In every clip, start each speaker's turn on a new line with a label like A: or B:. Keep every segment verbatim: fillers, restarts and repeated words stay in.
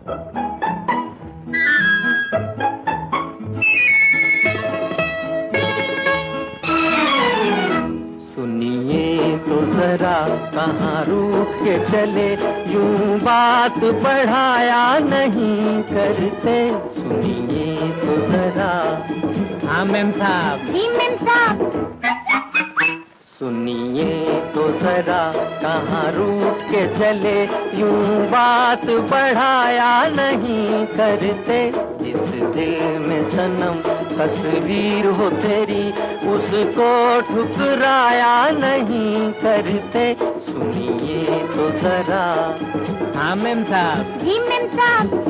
A: सुनिए तो जरा कहाँ रुक के चले, यूं बात बढ़ाया नहीं करते। सुनिए तो जरा।
B: हाँ मेम साहब।
C: जी मेम साहब।
A: सुनिए तो जरा कहाँ रुक के चले, यूं बात बढ़ाया नहीं करते। जिस दिल में सनम तस्वीर हो तेरी, उसको ठुकराया नहीं करते। सुनिए तो जरा।
B: हाँ मेम साहब।
C: जी मेम साहब।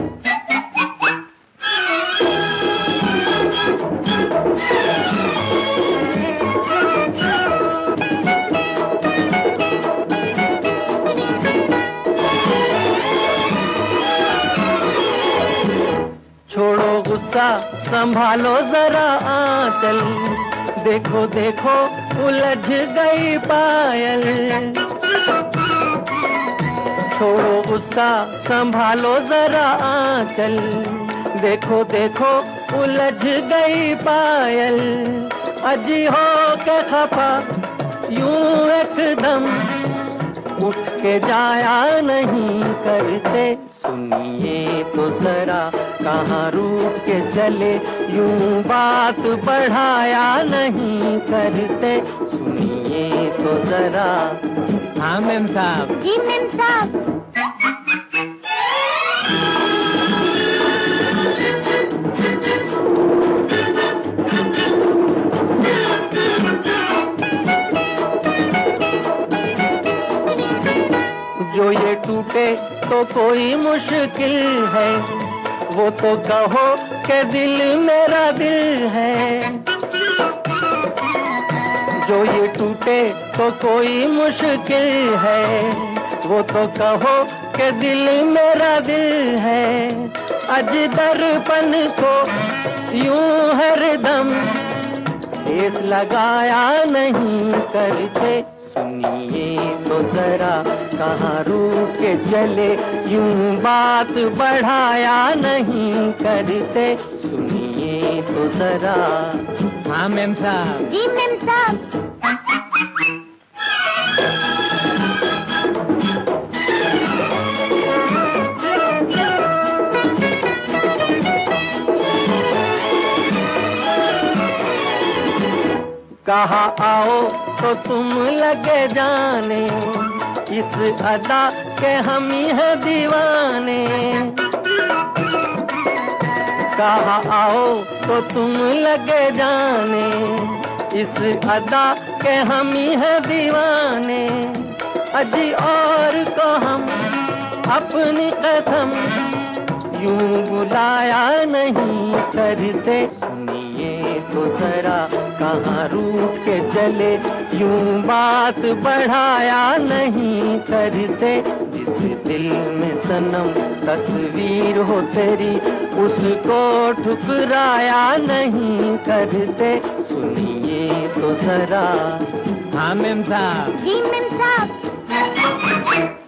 A: छोड़ो गुस्सा संभालो जरा आंचल, देखो देखो उलझ गई पायल। छोड़ो गुस्सा संभालो जरा आंचल, देखो देखो उलझ गई पायल। अजी हो के खफा यूं एकदम उठ के जाया नहीं करते। सुनिए तो जरा कहाँ रुक के चले, यूं बात बढ़ाया नहीं करते। सुनिए तो जरा।
B: हाँ मेम साहब।
C: जी मेम साहब।
A: जो ये टूटे तो कोई मुश्किल है, वो तो कहो कि दिल मेरा दिल है। जो ये टूटे तो कोई मुश्किल है, वो तो कहो कि दिल मेरा दिल है। अज दर्पण को यूं हरदम ठेस लगाया नहीं करते। सुनिए तो जरा कहाँ रुक के चले, यूं बात बढ़ाया नहीं करते। सुनिए तो जरा।
B: हाँ मेम साहब।
C: जी मेम साहब।
A: कहा आओ तो तुम लगे जाने, इस अदा के हम ही हैं दीवाने। कहा आओ तो तुम लगे जाने, इस अदा के हम ही हैं दीवाने। अजी और को हम अपनी कसम यूं बुलाया नहीं करते। सुनिए तो जरा कहाँ रुक के चले, यूं बात बढ़ाया नहीं करते। जिस दिल में सनम तस्वीर हो तेरी, उसको ठुकराया नहीं करते। सुनिए तो जरा।
B: हाँ मेम साहब।
C: जी मेम साहब।